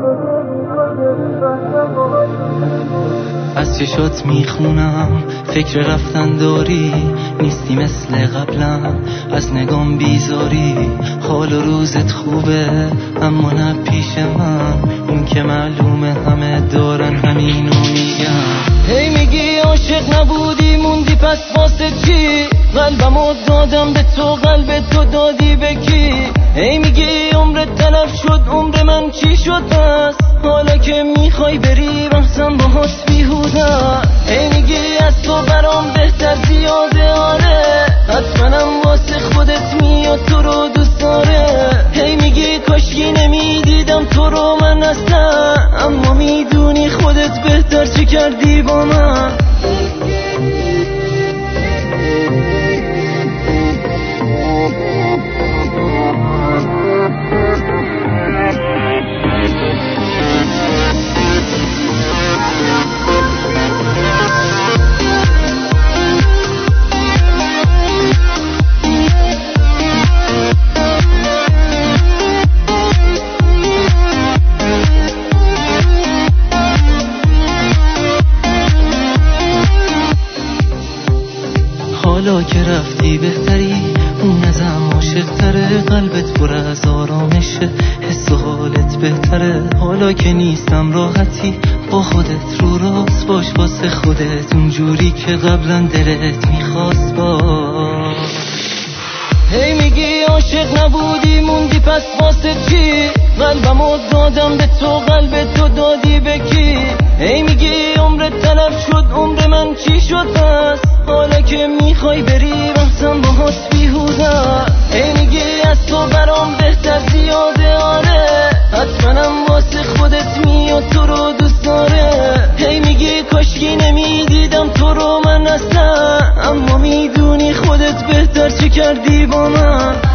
از چشات میخونم فکر رفتن داری، نیستی مثل قبلم از نگام بیزاری. حال و روزت خوبه اما نه پیش من، این که معلومه همه دارن همینو میگن. هی میگی عاشق نبودی موندی پس واسه چی؟ قلبمو دادم به تو قلب تو دادی به کی؟ هی میگی عمرت تلف شد عمر من چی شد پس؟ حالا که میخوای بری بحثم باهات بیهوده. هی میگی از تو برام بهتر زیاده آره، حتماًم واسه خودت میاد تو رو دوست داره. هی میگی کاشکی نمیدیدم تو رو من اصلا، اما میدونی خودت بهتر چی کردی با من. حالا که رفتی بهتری، اون ازم عاشق تره، قلبت پر از آرامشه، حس و حالت بهتره. حالا که نیستم راحتی با خودت رو راست باش واسه خودت اونجوری که قبلا دلت میخواست باش. هی میگی عاشق نبودی موندی پس واسه چی؟ قلبمو دادم به تو قلب تو دادی به کی؟ هی میگی عمرت تلف شد عمر من چی شد پس؟ حالا که میخوای بری بحثم باهات بیهوده. هی میگی از تو برام بهتر زیاده آره، حتماًم واسه خودت میاد تو رو دوست داره. هی میگی کاشکی نمیدیدم تو رو من اصلا، اما میدونی خودت بهتر چی کردی با من.